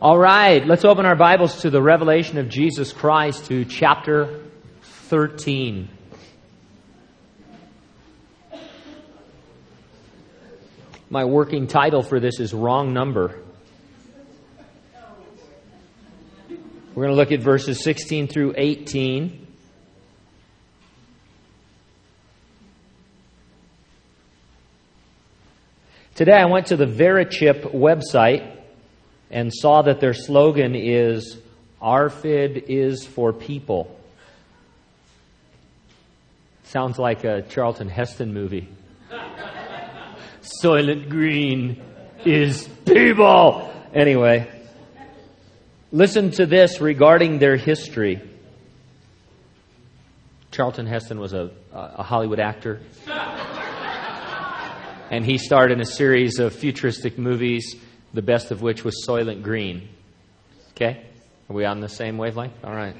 All right, let's open our Bibles to the revelation of Jesus Christ, to chapter 13. My working title for this is Wrong Number. We're going to look at verses 16 through 18. Today I went to the Verichip website and saw that their slogan is, "ARFID is for people." Sounds like a Charlton Heston movie. Soylent Green is people. Anyway, listen to this regarding their history. Charlton Heston was a Hollywood actor. And he starred in a series of futuristic movies, the best of which was Soylent Green. Okay? Are we on the same wavelength? All right.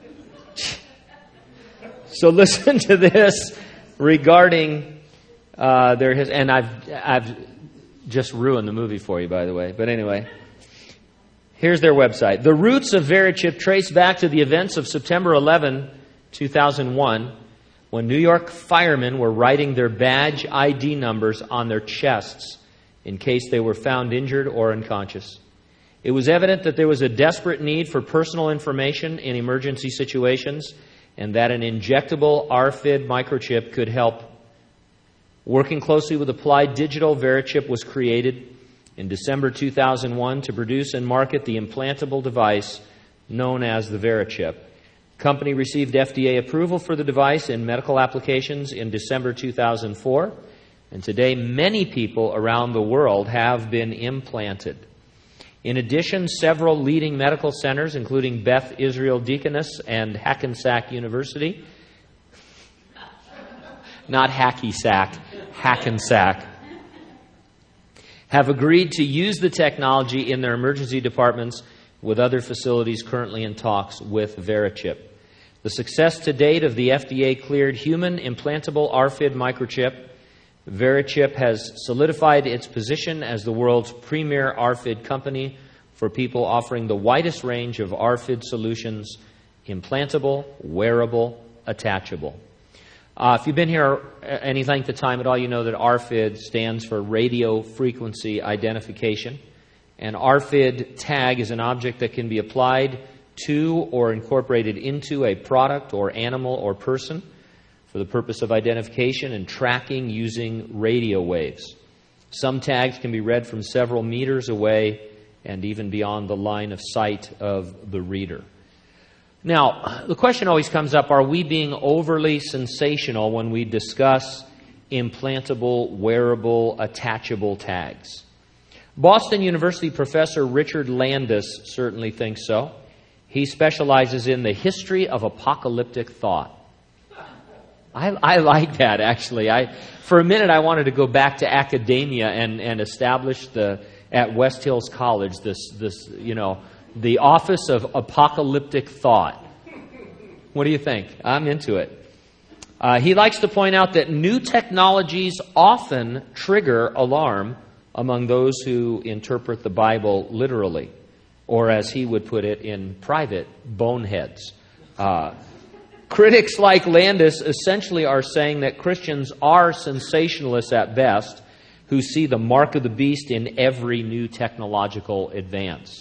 So listen to this regarding their history. And I've just ruined the movie for you, by the way. But anyway, here's their website. The roots of Verichip trace back to the events of September 11, 2001, when New York firemen were writing their badge ID numbers on their chests in case they were found injured or unconscious. It was evident that there was a desperate need for personal information in emergency situations and that an injectable ARFID microchip could help. Working closely with Applied Digital, Verichip was created in December 2001 to produce and market the implantable device known as the Verichip. The company received FDA approval for the device in medical applications in December 2004. And today, many people around the world have been implanted. In addition, several leading medical centers, including Beth Israel Deaconess and Hackensack University, not Hacky Sack, Hackensack, have agreed to use the technology in their emergency departments, with other facilities currently in talks with Verichip. The success to date of the FDA-cleared human implantable ARFID microchip, Verichip has solidified its position as the world's premier ARFID company for people offering the widest range of ARFID solutions, implantable, wearable, attachable. If you've been here any length of time at all, you know that ARFID stands for Radio Frequency Identification. An ARFID tag is an object that can be applied to or incorporated into a product or animal or person for the purpose of identification and tracking using radio waves. Some tags can be read from several meters away and even beyond the line of sight of the reader. Now, the question always comes up, are we being overly sensational when we discuss implantable, wearable, attachable tags? Boston University professor Richard Landis certainly thinks so. He specializes in the history of apocalyptic thought. I like that, actually. For a minute, I wanted to go back to academia and establish at West Hills College the Office of Apocalyptic Thought. What do you think? I'm into it. He likes to point out that new technologies often trigger alarm among those who interpret the Bible literally, or as he would put it in private, boneheads. Critics like Landis essentially are saying that Christians are sensationalists at best who see the mark of the beast in every new technological advance.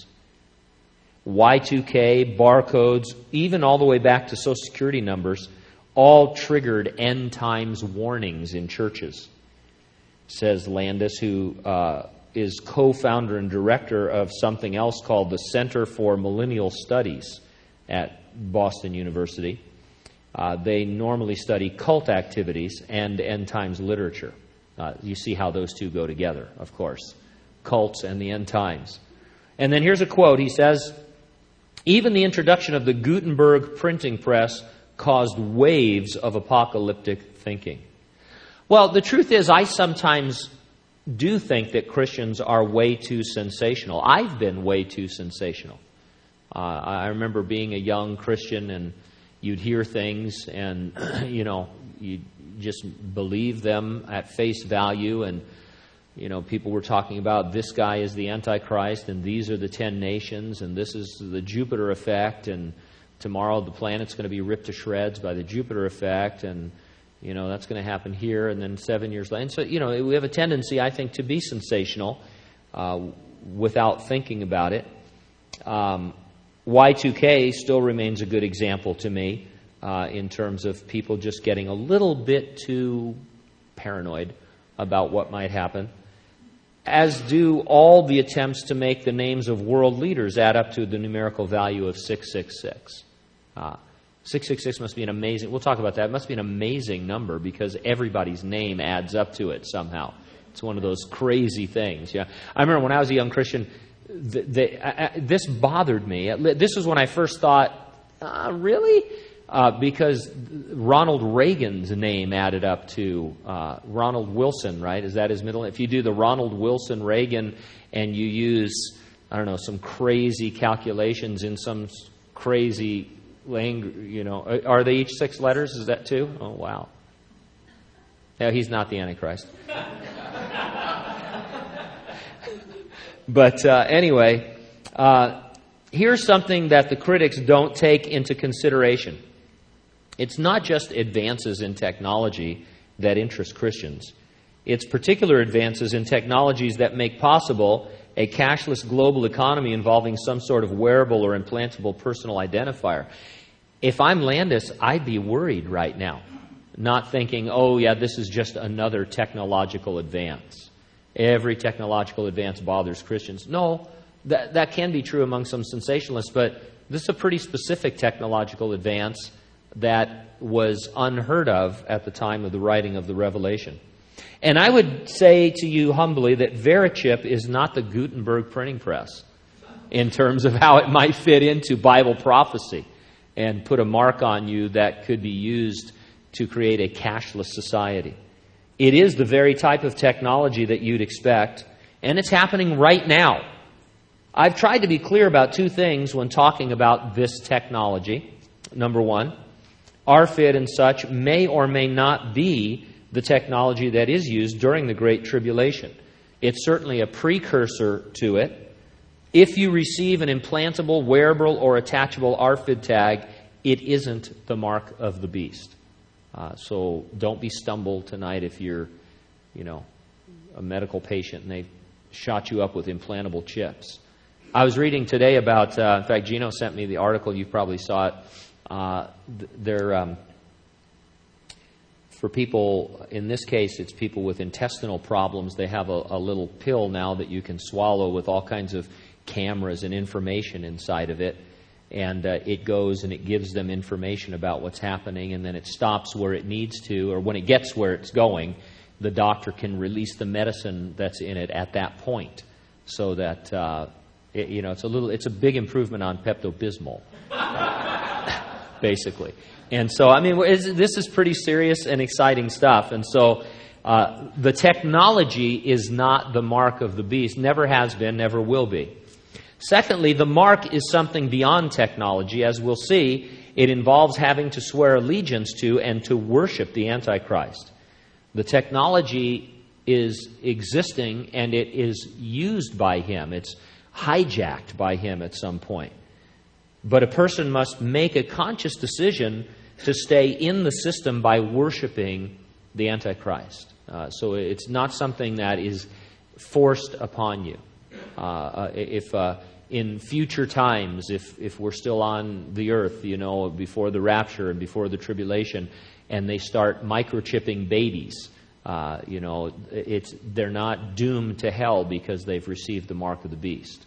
Y2K, barcodes, even all the way back to Social Security numbers, all triggered end times warnings in churches, says Landis, who is co-founder and director of something else called the Center for Millennial Studies at Boston University. They normally study cult activities and end times literature. You see how those two go together, of course. Cults and the end times. And then here's a quote. He says, "Even the introduction of the Gutenberg printing press caused waves of apocalyptic thinking." Well, the truth is, I sometimes do think that Christians are way too sensational. I've been way too sensational. I remember being a young Christian and you'd hear things and, you just believe them at face value. And People were talking about this guy is the Antichrist, and these are the 10 nations, and this is the Jupiter effect, and tomorrow the planet's going to be ripped to shreds by the Jupiter effect, and that's going to happen here, and then 7 years later. And so, we have a tendency, I think, to be sensational without thinking about it. Y2K still remains a good example to me in terms of people just getting a little bit too paranoid about what might happen, as do all the attempts to make the names of world leaders add up to the numerical value of 666. 666 must be an amazing, we'll talk about that, it must be an amazing number because everybody's name adds up to it somehow. It's one of those crazy things. Yeah, I remember when I was a young Christian, this bothered me. This was when I first thought, really? Because Ronald Reagan's name added up to Ronald Wilson, right? Is that his middle name? If you do the Ronald Wilson Reagan and you use, some crazy calculations in some crazy language, are they each 6 letters? Is that 2? Oh, wow. No, he's not the Antichrist. But anyway, here's something that the critics don't take into consideration. It's not just advances in technology that interest Christians. It's particular advances in technologies that make possible a cashless global economy involving some sort of wearable or implantable personal identifier. If I'm Landis, I'd be worried right now, not thinking, oh yeah, this is just another technological advance. Every technological advance bothers Christians. No, that can be true among some sensationalists, but this is a pretty specific technological advance that was unheard of at the time of the writing of the Revelation. And I would say to you humbly that Verichip is not the Gutenberg printing press in terms of how it might fit into Bible prophecy and put a mark on you that could be used to create a cashless society. It is the very type of technology that you'd expect, and it's happening right now. I've tried to be clear about 2 things when talking about this technology. Number 1, RFID and such may or may not be the technology that is used during the Great Tribulation. It's certainly a precursor to it. If you receive an implantable, wearable, or attachable RFID tag, it isn't the mark of the beast. So don't be stumbled tonight if you're, a medical patient and they've shot you up with implantable chips. I was reading today about, in fact, Gino sent me the article, you probably saw it. For people, in this case, it's people with intestinal problems. They have a little pill now that you can swallow with all kinds of cameras and information inside of it. And it goes and it gives them information about what's happening, and then it stops where it needs to, or when it gets where it's going, the doctor can release the medicine that's in it at that point, so that it's a big improvement on Pepto-Bismol, basically. And so, this is pretty serious and exciting stuff. And so, the technology is not the mark of the beast. Never has been, never will be. Secondly, the mark is something beyond technology. As we'll see, it involves having to swear allegiance to and to worship the Antichrist. The technology is existing and it is used by him. It's hijacked by him at some point. But a person must make a conscious decision to stay in the system by worshiping the Antichrist. So it's not something that is forced upon you. If in future times, if we're still on the earth, before the rapture and before the tribulation, and they start microchipping babies, they're not doomed to hell because they've received the mark of the beast.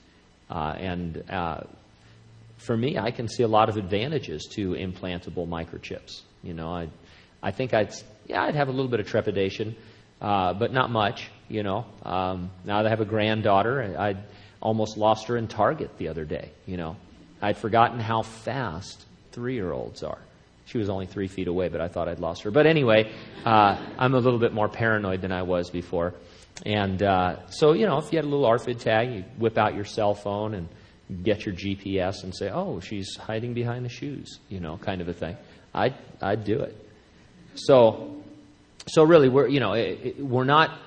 For me, I can see a lot of advantages to implantable microchips. I think I'd have a little bit of trepidation, but not much. Now that I have a granddaughter, I almost lost her in Target the other day. I'd forgotten how fast 3-year-olds are. She was only 3 feet away, but I thought I'd lost her. But anyway, I'm a little bit more paranoid than I was before. And so, if you had a little RFID tag, you whip out your cell phone and get your GPS and say, oh, she's hiding behind the shoes, kind of a thing. I'd do it. So really, we're not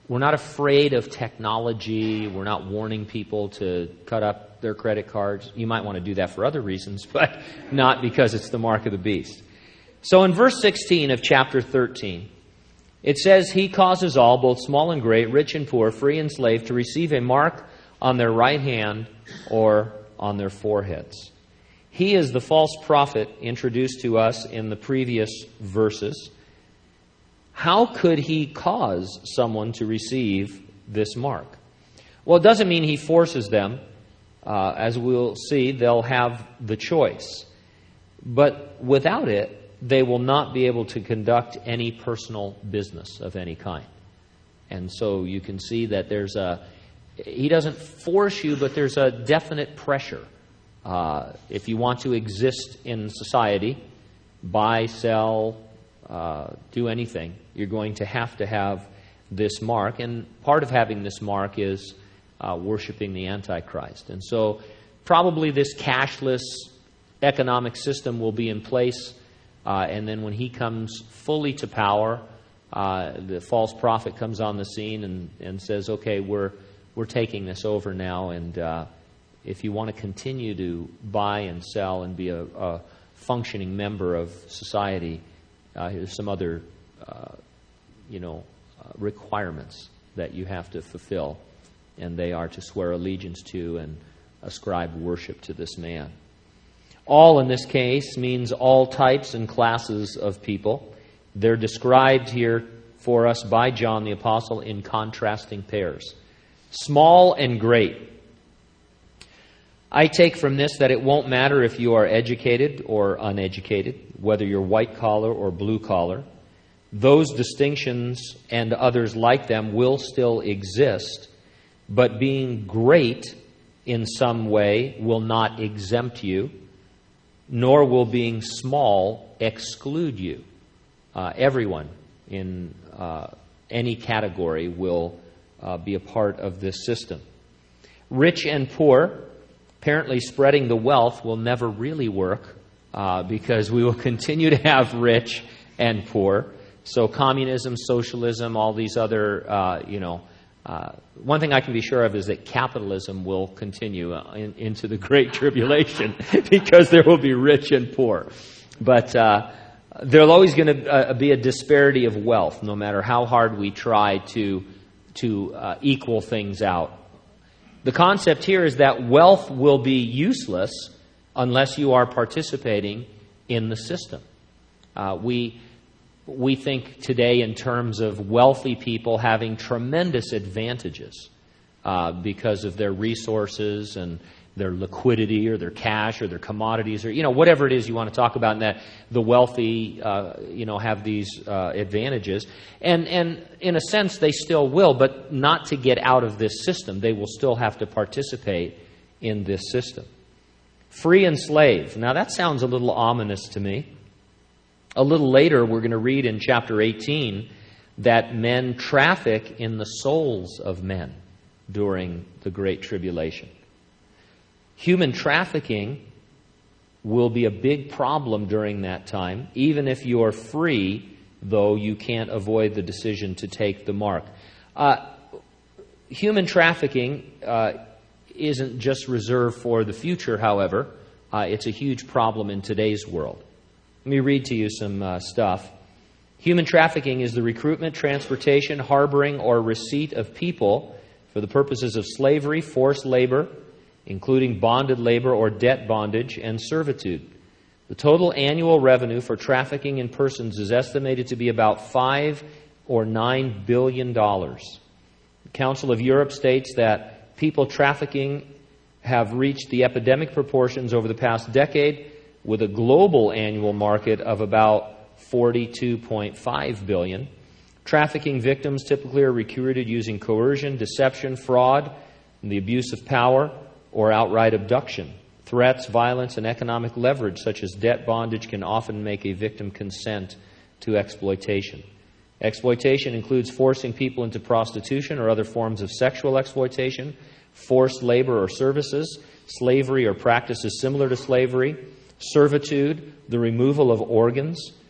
We're not afraid of technology. We're not warning people to cut up their credit cards. You might want to do that for other reasons, but not because it's the mark of the beast. So in verse 16 of chapter 13, it says, "He causes all, both small and great, rich and poor, free and slave, to receive a mark on their right hand or on their foreheads." He is the false prophet introduced to us in the previous verses. How could he cause someone to receive this mark? Well, it doesn't mean he forces them. As we'll see, they'll have the choice. But without it, they will not be able to conduct any personal business of any kind. And so you can see that he doesn't force you, but there's a definite pressure. If you want to exist in society, buy, sell, do anything, you're going to have this mark. And part of having this mark is worshiping the Antichrist. And so probably this cashless economic system will be in place. And then when he comes fully to power, the false prophet comes on the scene and says, okay, we're taking this over now. And if you want to continue to buy and sell and be a functioning member of society, here's some other requirements that you have to fulfill. And they are to swear allegiance to and ascribe worship to this man. All in this case means all types and classes of people. They're described here for us by John the Apostle in contrasting pairs. Small and great. I take from this that it won't matter if you are educated or uneducated, whether you're white collar or blue collar. Those distinctions and others like them will still exist, but being great in some way will not exempt you, nor will being small exclude you. Everyone in any category will be a part of this system. Rich and poor, apparently spreading the wealth will never really work because we will continue to have rich and poor. So communism, socialism, all these other, one thing I can be sure of is that capitalism will continue into the Great Tribulation because there will be rich and poor. But there's always going to be a disparity of wealth, no matter how hard we try to equal things out. The concept here is that wealth will be useless unless you are participating in the system. We think today in terms of wealthy people having tremendous advantages because of their resources and their liquidity or their cash or their commodities or, whatever it is you want to talk about, and that the wealthy, have these advantages. And in a sense, they still will, but not to get out of this system. They will still have to participate in this system. Free and slave. Now, that sounds a little ominous to me. A little later, we're going to read in chapter 18 that men traffic in the souls of men during the Great Tribulation. Human trafficking will be a big problem during that time. Even if you're free, though, you can't avoid the decision to take the mark. Human trafficking isn't just reserved for the future, however. It's a huge problem in today's world. Let me read to you some stuff. Human trafficking is the recruitment, transportation, harboring, or receipt of people for the purposes of slavery, forced labor, including bonded labor or debt bondage, and servitude. The total annual revenue for trafficking in persons is estimated to be about $5 or $9 billion. The Council of Europe states that people trafficking have reached the epidemic proportions over the past decade, with a global annual market of about $42.5 billion. Trafficking victims typically are recruited using coercion, deception, fraud, and the abuse of power, or outright abduction. Threats, violence, and economic leverage, such as debt bondage, can often make a victim consent to exploitation. Exploitation includes forcing people into prostitution or other forms of sexual exploitation, forced labor or services, slavery or practices similar to slavery, servitude, the removal of organs,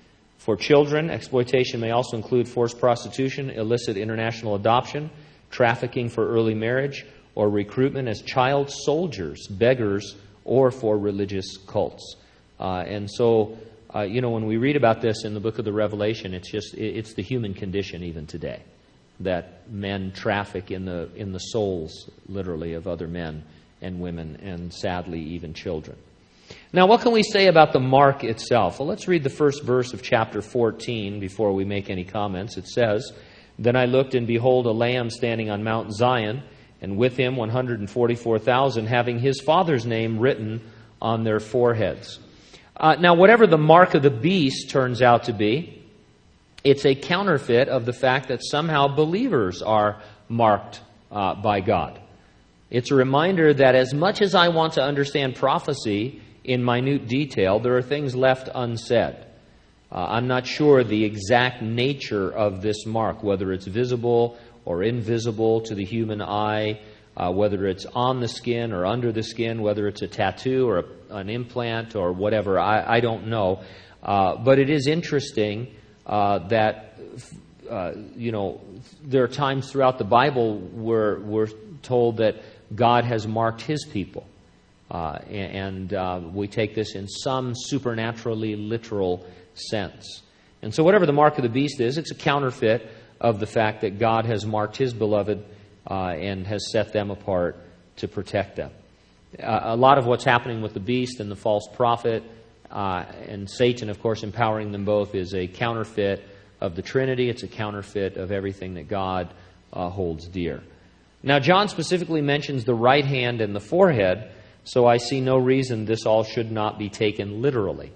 For children, exploitation may also include forced prostitution, illicit international adoption, trafficking for early marriage, or recruitment as child soldiers, beggars, or for religious cults. And so, when we read about this in the book of the Revelation, it's the human condition even today, that men traffic in the souls, literally, of other men and women, and sadly, even children. Now, what can we say about the mark itself? Well, let's read the first verse of chapter 14 before we make any comments. It says, "Then I looked, and behold, a Lamb standing on Mount Zion, and with him 144,000, having his Father's name written on their foreheads." Now, whatever the mark of the beast turns out to be, it's a counterfeit of the fact that somehow believers are marked by God. It's a reminder that as much as I want to understand prophecy in minute detail, there are things left unsaid. I'm not sure the exact nature of this mark, whether it's visible or invisible to the human eye, whether it's on the skin or under the skin, whether it's a tattoo or an implant or whatever. I don't know. But it is interesting that, there are times throughout the Bible where we're told that God has marked His people. And we take this in some supernaturally literal sense. And so whatever the mark of the beast is, it's a counterfeit of the fact that God has marked His beloved and has set them apart to protect them. A lot of what's happening with the beast and the false prophet and Satan, of course, empowering them both, is a counterfeit of the Trinity. It's a counterfeit of everything that God holds dear. Now, John specifically mentions the right hand and the forehead, so I see no reason this all should not be taken literally.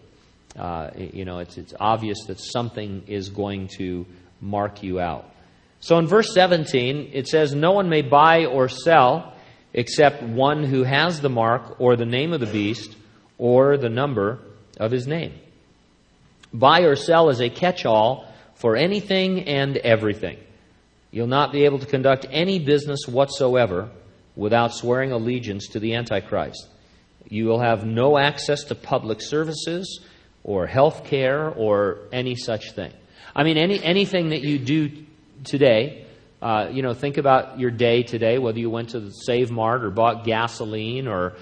It's obvious that something is going to mark you out. So in verse 17, it says, "No one may buy or sell except one who has the mark or the name of the beast or the number of his name." Buy or sell is a catch-all for anything and everything. You'll not be able to conduct any business whatsoever without swearing allegiance to the Antichrist. You will have no access to public services or health care or any such thing. I mean, anything that you do today, think about your day today, whether you went to the Save Mart or bought gasoline or,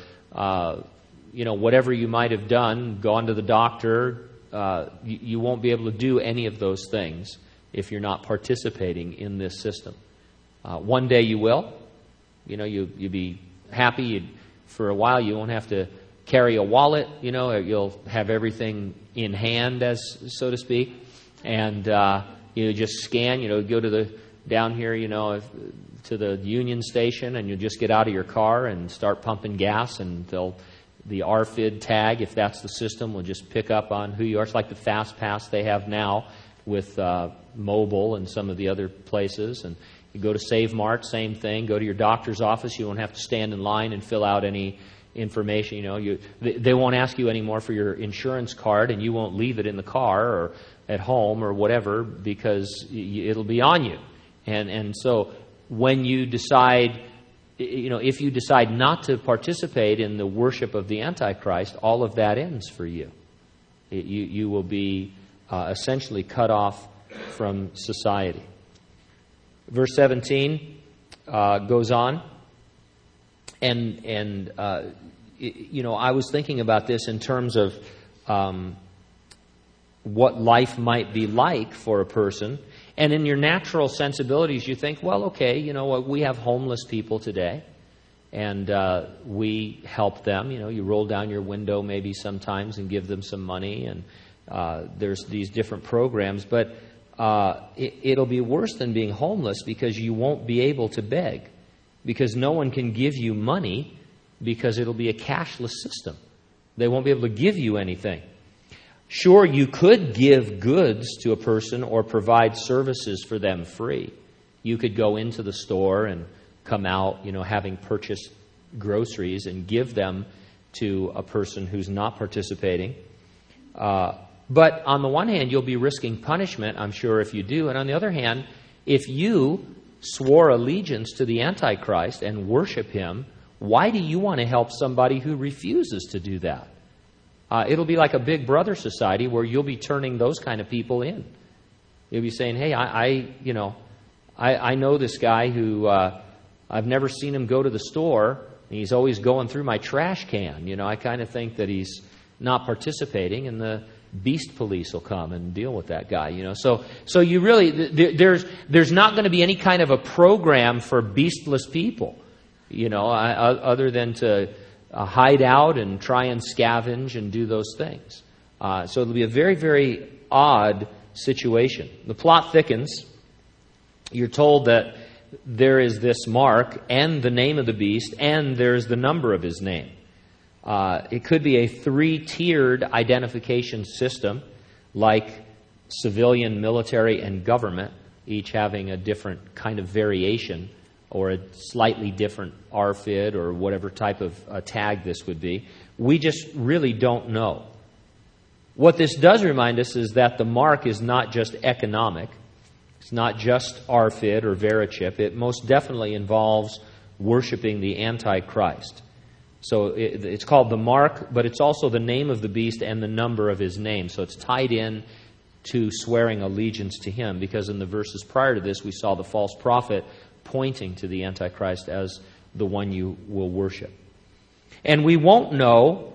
whatever you might have done, gone to the doctor, you won't be able to do any of those things if you're not participating in this system. One day you will. You'll be happy. For a while, you won't have to carry a wallet. You'll have everything in hand, so to speak. And you just scan. Go to down here. To the Union Station, and you'll just get out of your car and start pumping gas, and the RFID tag, if that's the system, will just pick up on who you are. It's like the Fast Pass they have now with mobile and some of the other places. And you go to Save Mart, same thing. Go to your doctor's office. You won't have to stand in line and fill out any information. They won't ask you anymore for your insurance card, and you won't leave it in the car or at home or whatever, because it'll be on you. And so when you decide, if you decide not to participate in the worship of the Antichrist, all of that ends for you. You will be essentially cut off from society. Verse 17 goes on, and I was thinking about this in terms of what life might be like for a person. And in your natural sensibilities, you think, well, okay, we have homeless people today, and we help them. You roll down your window maybe sometimes and give them some money, and there's these different programs. But it'll be worse than being homeless, because you won't be able to beg, because no one can give you money, because it'll be a cashless system. They won't be able to give you anything. Sure, you could give goods to a person or provide services for them free. You could go into the store and come out, having purchased groceries, and give them to a person who's not participating. But on the one hand, you'll be risking punishment, I'm sure, if you do. And on the other hand, if you swore allegiance to the Antichrist and worship him, why do you want to help somebody who refuses to do that? It'll be like a Big Brother society where you'll be turning those kind of people in. You'll be saying, hey, I know this guy who I've never seen him go to the store. And he's always going through my trash can. I kind of think that he's not participating, and the beast police will come and deal with that guy. So you really, there's not going to be any kind of a program for beastless people, other than to hide out and try and scavenge and do those things. So it'll be a very, very odd situation. The plot thickens. You're told that there is this mark and the name of the beast, and there's the number of his name. It could be a 3-tiered identification system, like civilian, military, and government, each having a different kind of variation or a slightly different RFID or whatever type of tag this would be. We just really don't know. What this does remind us is that the mark is not just economic. It's not just RFID or Verichip. It most definitely involves worshiping the Antichrist. So it's called the mark, but it's also the name of the beast and the number of his name. So it's tied in to swearing allegiance to him, because in the verses prior to this, we saw the false prophet pointing to the Antichrist as the one you will worship. And we won't know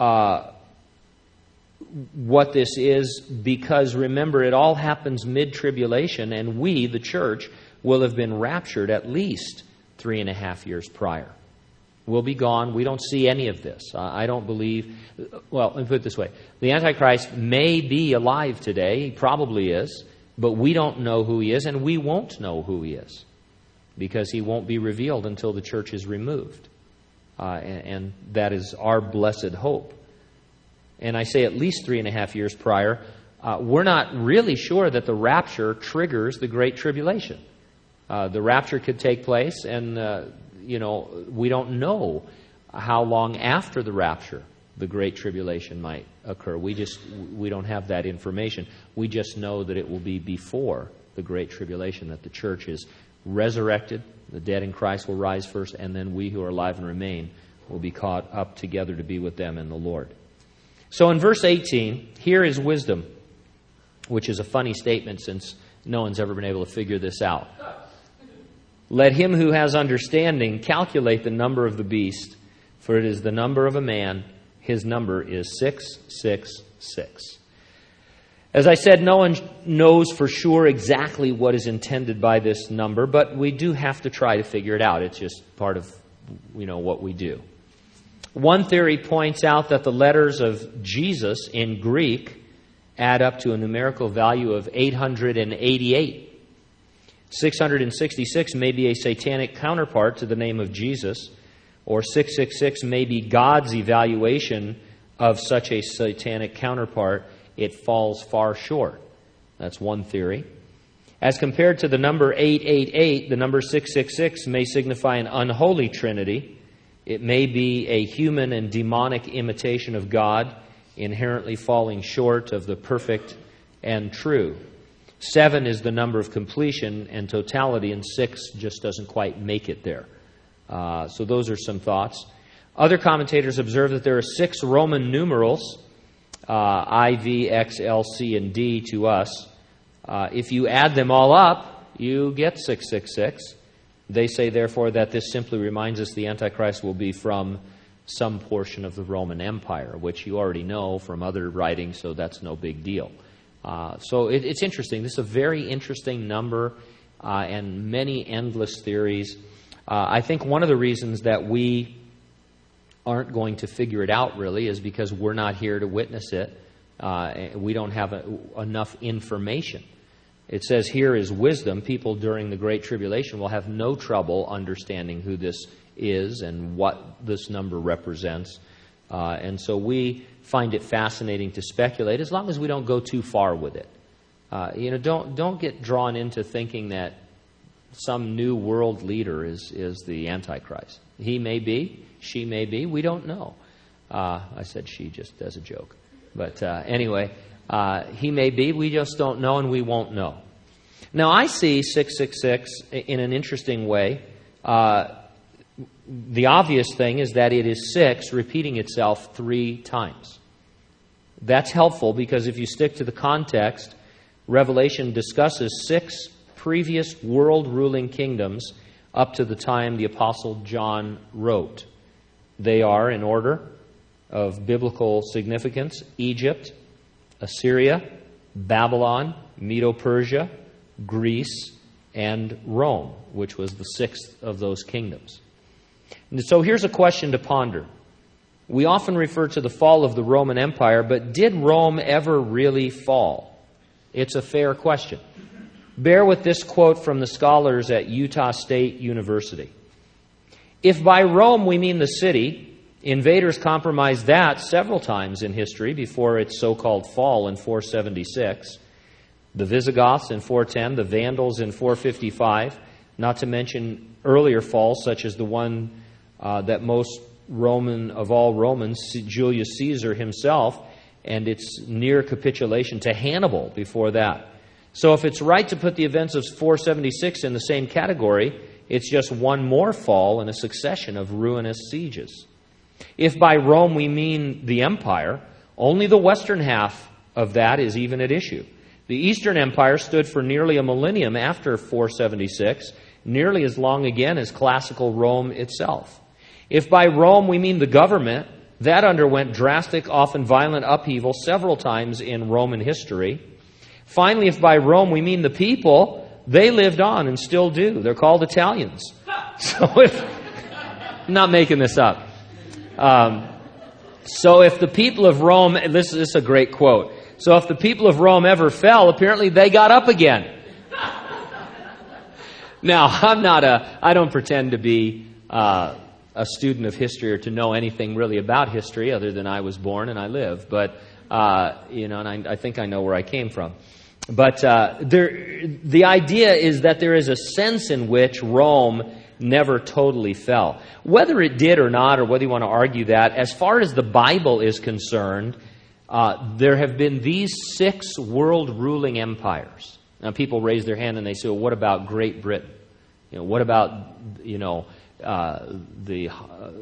what this is, because remember, it all happens mid-tribulation, and we, the church, will have been raptured at least 3.5 years prior. We'll be gone. We don't see any of this. I don't believe... Well, let me put it this way. The Antichrist may be alive today. He probably is. But we don't know who he is, and we won't know who he is, because he won't be revealed until the church is removed. And that is our blessed hope. And I say at least 3.5 years prior. We're not really sure that the rapture triggers the Great Tribulation. The rapture could take place, and... we don't know how long after the rapture the Great Tribulation might occur. We don't have that information. We just know that it will be before the Great Tribulation, that the church is resurrected, the dead in Christ will rise first, and then we who are alive and remain will be caught up together to be with them in the Lord. So in verse 18, here is wisdom, which is a funny statement since no one's ever been able to figure this out. Let him who has understanding calculate the number of the beast, for it is the number of a man. His number is 666. As I said, no one knows for sure exactly what is intended by this number, but we do have to try to figure it out. It's just part of, what we do. One theory points out that the letters of Jesus in Greek add up to a numerical value of 888. 666 may be a satanic counterpart to the name of Jesus, or 666 may be God's evaluation of such a satanic counterpart. It falls far short. That's one theory. As compared to the number 888, the number 666 may signify an unholy trinity. It may be a human and demonic imitation of God, inherently falling short of the perfect and true. 7 is the number of completion and totality, and 6 just doesn't quite make it there. So those are some thoughts. Other commentators observe that there are 6 Roman numerals, I, V, X, L, C, and D to us. If you add them all up, you get 666. They say, therefore, that this simply reminds us the Antichrist will be from some portion of the Roman Empire, which you already know from other writings, so that's no big deal. So it's interesting. This is a very interesting number and many endless theories. I think one of the reasons that we aren't going to figure it out really is because we're not here to witness it. We don't have enough information. It says here is wisdom. People during the Great Tribulation will have no trouble understanding who this is and what this number represents. And so we find it fascinating to speculate, as long as we don't go too far with it. Don't get drawn into thinking that some new world leader is the Antichrist. He may be, she may be, we don't know. I said she just as a joke. But anyway, he may be, we just don't know, and we won't know. Now I see 666 in an interesting way. The obvious thing is that it is 6 repeating itself 3 times. That's helpful because if you stick to the context, Revelation discusses 6 previous world-ruling kingdoms up to the time the Apostle John wrote. They are, in order of biblical significance, Egypt, Assyria, Babylon, Medo-Persia, Greece, and Rome, which was the 6th of those kingdoms. And so here's a question to ponder. We often refer to the fall of the Roman Empire, but did Rome ever really fall? It's a fair question. Bear with this quote from the scholars at Utah State University. If by Rome we mean the city, invaders compromised that several times in history before its so-called fall in 476. The Visigoths in 410, the Vandals in 455, not to mention earlier falls such as the one that most Roman of all Romans, Julius Caesar himself, and its near capitulation to Hannibal before that. So if it's right to put the events of 476 in the same category, it's just one more fall in a succession of ruinous sieges. If by Rome we mean the empire, only the western half of that is even at issue. The Eastern Empire stood for nearly a millennium after 476, nearly as long again as classical Rome itself. If by Rome we mean the government, that underwent drastic, often violent upheaval several times in Roman history. Finally, if by Rome we mean the people, they lived on and still do. They're called Italians. So I'm not making this up. So if the people of Rome, this is a great quote. So if the people of Rome ever fell, apparently they got up again. Now, I don't pretend to be a student of history or to know anything really about history other than I was born and I live. But, and I think I know where I came from. But the idea is that there is a sense in which Rome never totally fell. Whether it did or not, or whether you want to argue that, as far as the Bible is concerned, there have been these 6 world-ruling empires. Now, people raise their hand and they say, well, what about Great Britain? What about, the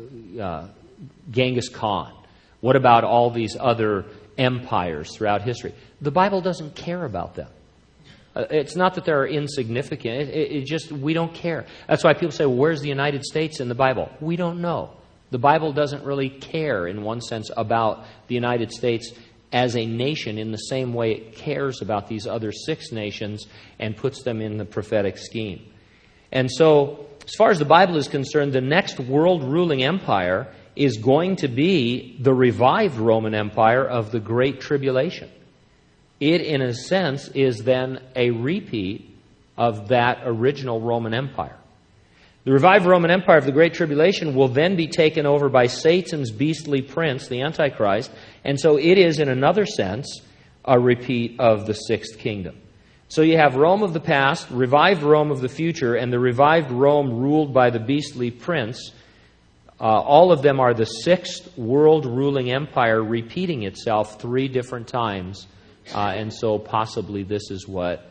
Genghis Khan? What about all these other empires throughout history? The Bible doesn't care about them. It's not that they're insignificant. It just, we don't care. That's why people say, well, where's the United States in the Bible? We don't know. The Bible doesn't really care, in one sense, about the United States as a nation in the same way it cares about these other 6 nations and puts them in the prophetic scheme. And so, as far as the Bible is concerned, the next world-ruling empire is going to be the revived Roman Empire of the Great Tribulation. It, in a sense, is then a repeat of that original Roman Empire. The revived Roman Empire of the Great Tribulation will then be taken over by Satan's beastly prince, the Antichrist, and so it is, in another sense, a repeat of the 6th kingdom. So you have Rome of the past, revived Rome of the future, and the revived Rome ruled by the beastly prince. All of them are the 6th world-ruling empire repeating itself 3 different times. And so possibly this is what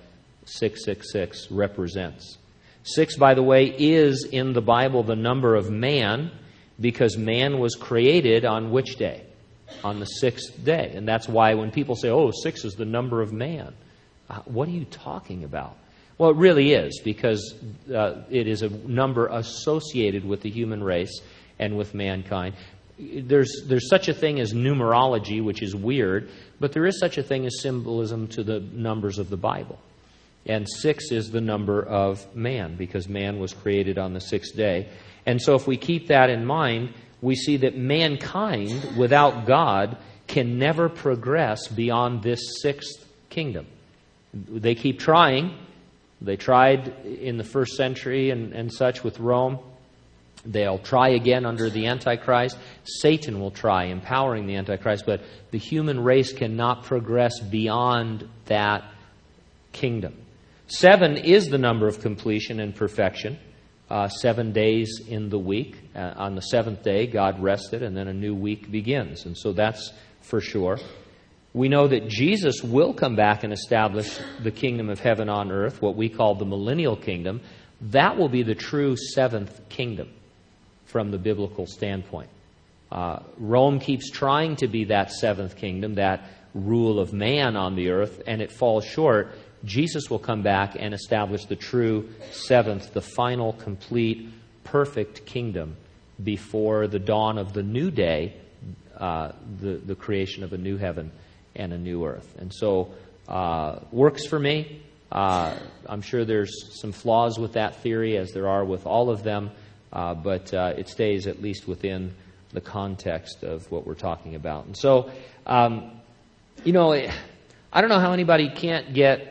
666 represents. 6, by the way, is in the Bible the number of man because man was created on which day? On the 6th day. And that's why when people say, 6 is the number of man. What are you talking about? Well, it really is because it is a number associated with the human race and with mankind. There's such a thing as numerology, which is weird, but there is such a thing as symbolism to the numbers of the Bible. And 6 is the number of man, because man was created on the 6th day. And so if we keep that in mind, we see that mankind, without God, can never progress beyond this 6th kingdom. They keep trying. They tried in the 1st century and such with Rome. They'll try again under the Antichrist. Satan will try, empowering the Antichrist, but the human race cannot progress beyond that kingdom. 7 is the number of completion and perfection. 7 days in the week. On the 7th day, God rested, and then a new week begins. And so that's for sure. We know that Jesus will come back and establish the kingdom of heaven on earth, what we call the millennial kingdom. That will be the true 7th kingdom from the biblical standpoint. Rome keeps trying to be that 7th kingdom, that rule of man on the earth, and it falls short, Jesus will come back and establish the true seventh, the final, complete, perfect kingdom before the dawn of the new day, the creation of a new heaven and a new earth. And so, works for me. I'm sure there's some flaws with that theory, as there are with all of them, but it stays at least within the context of what we're talking about. And so, I don't know how anybody can't get,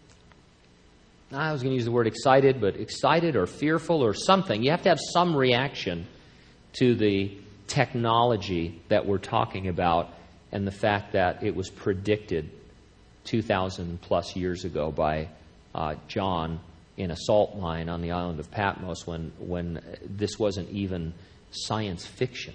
I was going to use the word excited, but excited or fearful or something. You have to have some reaction to the technology that we're talking about and the fact that it was predicted 2,000 plus years ago by John in a salt mine on the island of Patmos when this wasn't even science fiction.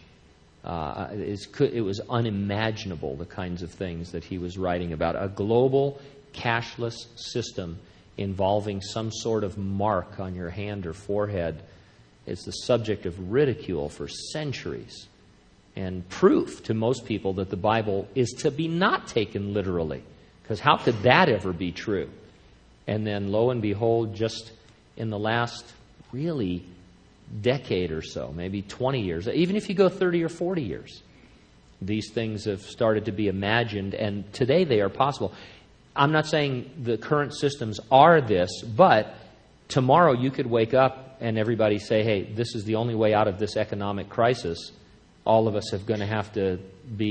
It was unimaginable, the kinds of things that he was writing about. A global cashless system involving some sort of mark on your hand or forehead is the subject of ridicule for centuries, and proof to most people that the Bible is to be not taken literally. Because how could that ever be true? And then, lo and behold, just in the last really decade or so, maybe 20 years, even if you go 30 or 40 years, these things have started to be imagined, and today they are possible. I'm not saying the current systems are this, but tomorrow you could wake up and everybody say, hey, this is the only way out of this economic crisis. All of us are going to have to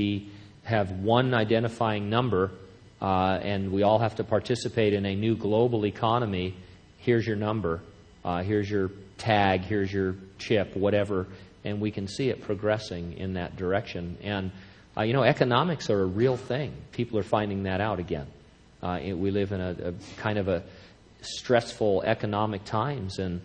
have one identifying number, and we all have to participate in a new global economy. Here's your number. Here's your tag. Here's your chip, whatever. And we can see it progressing in that direction. And, economics are a real thing. People are finding that out again. We live in a kind of a stressful economic times. And,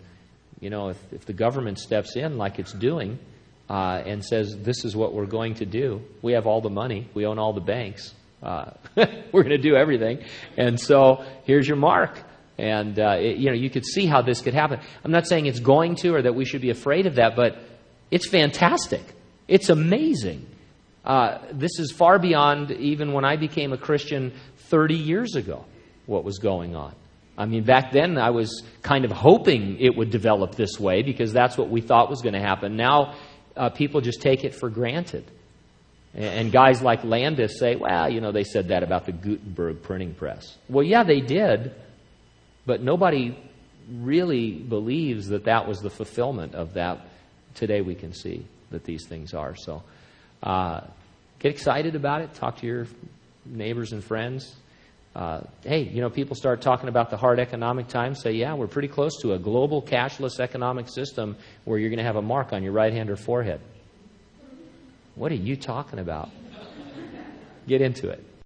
if the government steps in like it's doing and says, this is what we're going to do, we have all the money. We own all the banks. We're going to do everything. And so here's your mark. And, you could see how this could happen. I'm not saying it's going to or that we should be afraid of that, but it's fantastic. It's amazing. This is far beyond even when I became a Christian 30 years ago, what was going on. I mean, back then I was kind of hoping it would develop this way because that's what we thought was going to happen. Now people just take it for granted. And guys like Landis say, well, they said that about the Gutenberg printing press. Well, yeah, they did, but nobody really believes that that was the fulfillment of that. Today we can see that these things are. So get excited about it. Talk to your neighbors and friends. Hey, people start talking about the hard economic times. Say, yeah, we're pretty close to a global cashless economic system where you're going to have a mark on your right hand or forehead. What are you talking about? Get into it.